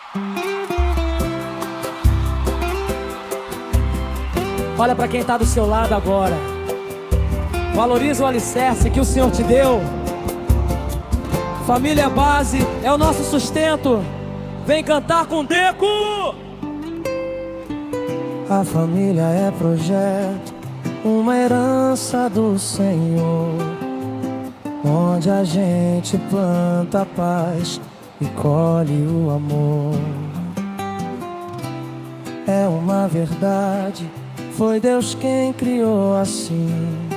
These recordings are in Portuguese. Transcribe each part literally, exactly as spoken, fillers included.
Olha para quem tá do seu lado agora. Valoriza o alicerce que o Senhor te deu. Família é base, é o nosso sustento. Vem cantar com Deco. A família é projeto, uma herança do Senhor, onde a gente planta a paz e colhe o amor. É uma verdade, foi Deus quem criou assim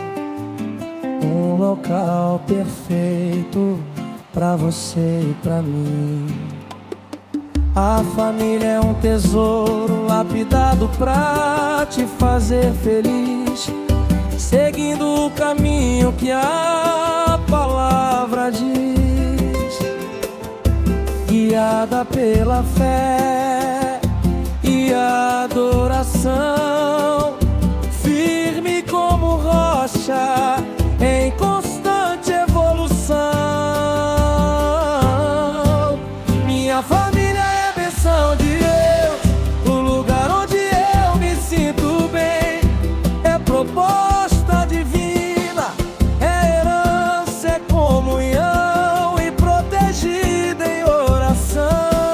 um local perfeito pra você e pra mim. A família é um tesouro lapidado pra te fazer feliz, seguindo o caminho que a palavra diz, guiada pela fé e adoração, firme como rocha em constante evolução. Minha família é bênção de Deus, o lugar onde eu me sinto bem. É proposta divina, é herança, é comunhão e protegida em oração.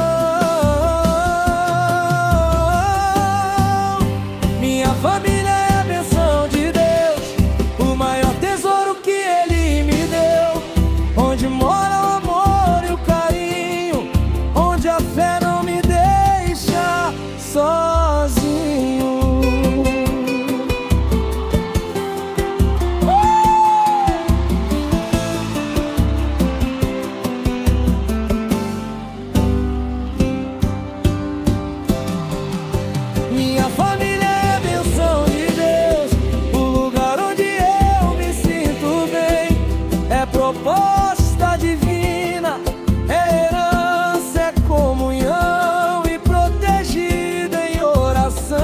Minha família é bênção de Deus, o maior tesouro que Ele me deu, onde mora o amor e o carinho, onde a fé não me deixa sozinho. Minha família é bênção de Deus, o lugar onde eu me sinto bem. É proposta divina, é herança, é comunhão e protegida em oração.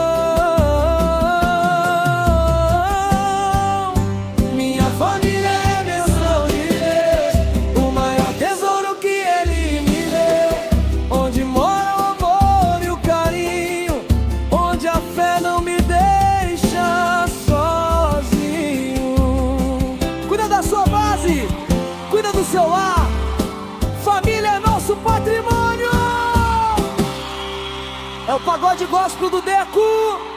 Minha família é bênção de Deus, o maior tesouro que Ele me deu, onde mora o amor e o carinho, onde a fé não me deixa sozinho. Cuida da sua base, cuida do seu lar. Família é nosso patrimônio. É o pagode gospel do Deco.